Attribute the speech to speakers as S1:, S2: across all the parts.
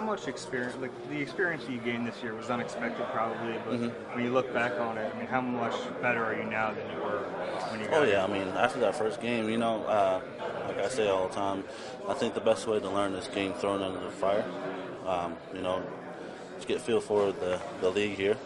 S1: much experience, like the experience that you gained this year was unexpected probably, but when you look back on it, I mean, how much better are you now than you were when you got
S2: Oh
S1: here?
S2: yeah, I mean, after that first game, like I say all the time, I think the best way to learn is getting thrown into the fire. To get a feel for the league here.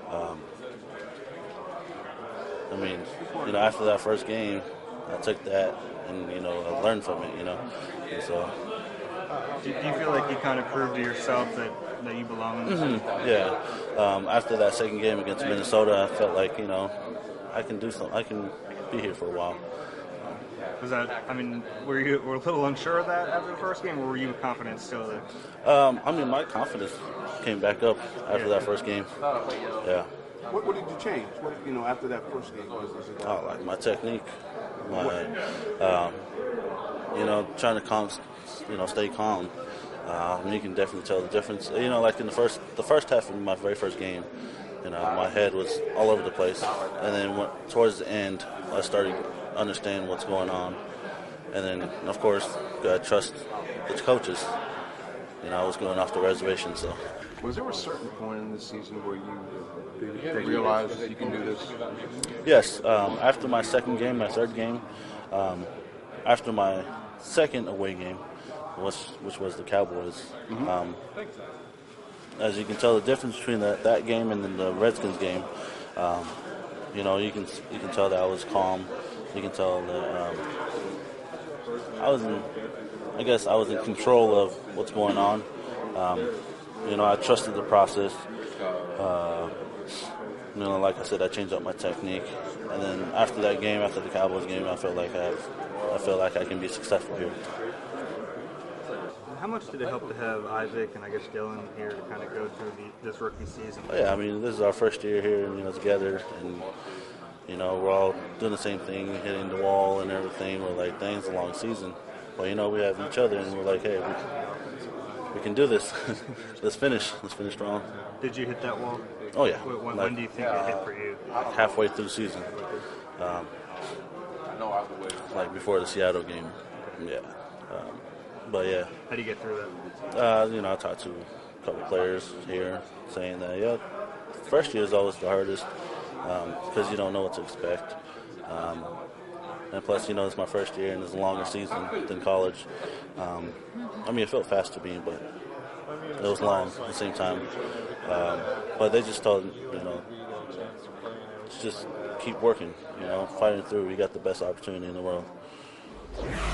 S2: After that first game, I took that and I learned from it. And so
S1: Do you feel like you kind of proved to yourself that you belong in this league?
S2: yeah. After that second game against Minnesota, I felt like I can do something. I can be here for a while.
S1: Was that? I mean, were you a little unsure of that after the first game, or were you confident still there?
S2: My confidence came back up after that first game. Yeah.
S3: What did you change? After that first game, was it?
S2: Like my technique, trying to stay calm. You can definitely tell the difference. Like in the first half of my very first game, my head was all over the place, and then towards the end, I started understand what's going on, and then of course gotta trust the coaches. I was going off the reservation, so.
S3: Was there a certain point in the season where you realized you can do this?
S2: Yes. After my second game, my third game, after my second away game, which was the Cowboys. As you can tell, the difference between that game and then the Redskins game, you can tell that I was calm. You can tell that I was in control of what's going on. I trusted the process. Like I said, I changed up my technique, and then after that game, after the Cowboys game, I feel like I can be successful here.
S1: How much did it help to have Isaac and I guess Dylan here to kind of go through this rookie season?
S2: Yeah, I mean, this is our first year here, together, and we're all doing the same thing, hitting the wall and everything. We're like, dang, it's a long season, but we have each other, and we're like, hey, we can do this. Let's finish strong.
S1: Did you hit that wall?
S2: Oh yeah.
S1: When do you think it hit for you?
S2: Halfway through the season, like before the Seattle game. Yeah. But yeah.
S1: How do you get through that?
S2: I talked to a couple players here saying that first year is always the hardest because you don't know what to expect. And plus, it's my first year and it's a longer season than college. It felt fast to me, but it was long at the same time. But they just told just keep working, fighting through. You got the best opportunity in the world.